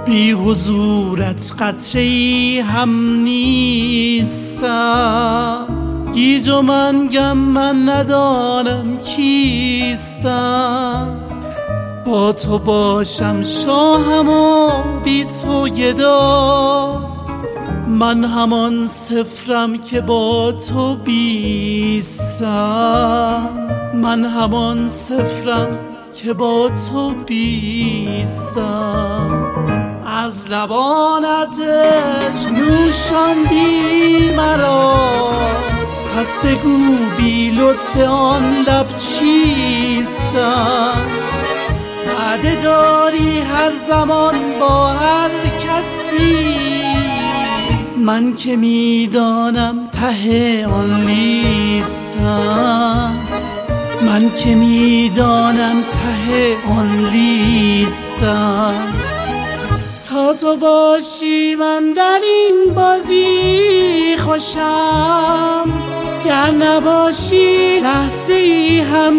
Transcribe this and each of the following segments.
بی حضورت قطره‌ای هم نیستم. گیج و منگم من ندانم کیستم. با تو باشم شاهم و بی تو گدا. من همان صفرم که با تو بیستم. من همان صفرم که با تو بیستم. از لبانتش نوشاندی مرا، پس بگو بی لطف آن لب چیستم. وعده داری هر زمان با هر کسی، من که میدانم ته آن لیستم. من که میدانم ته آن لیستم. تا تو باشی من در این بازی خوشم، گر نباشی لحظه ای هم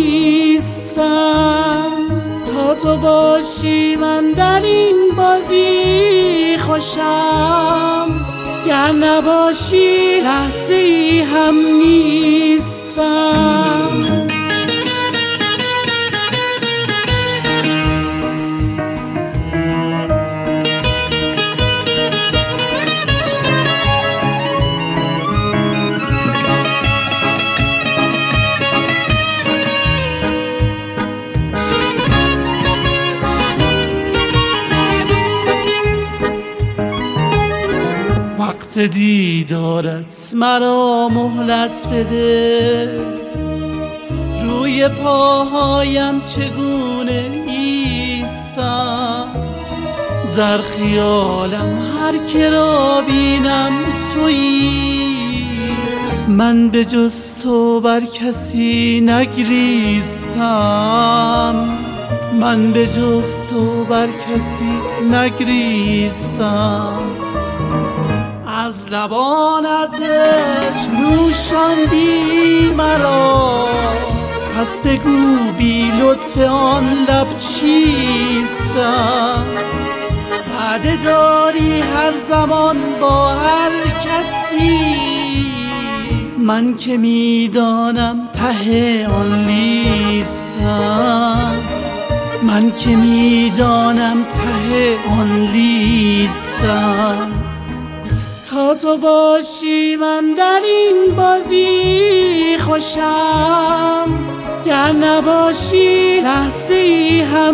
نیستم. تا تو باشی من در این بازی خوشم، گر نباشی لحظه ای هم نیستم. وقت دیدارت مرا مهلت بده، روی پاهایم چگونه ایستم. در خیالم هر که را بینم تویی، من به جز تو بر کسی نگریستم. من به جز تو بر کسی نگریستم. از لبانتش نوشاندی مرا، پس بگو بی لطف آن لب چیستم. وعده داری هر زمان با هر کسی، من که میدانم ته آن لیستم. من که میدانم ته آن لیستم. تا تو باشی من در این بازی خوشم، گر نباشی لحظه ای هم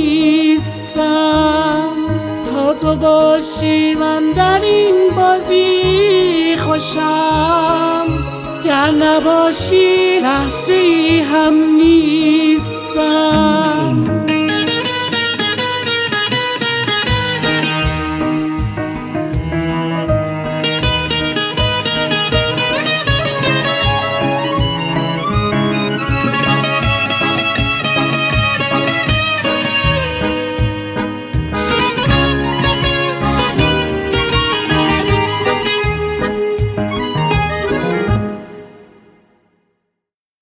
نیستم. تا تو باشی من در این بازی خوشم، گر نباشی لحظه ای هم نیستم.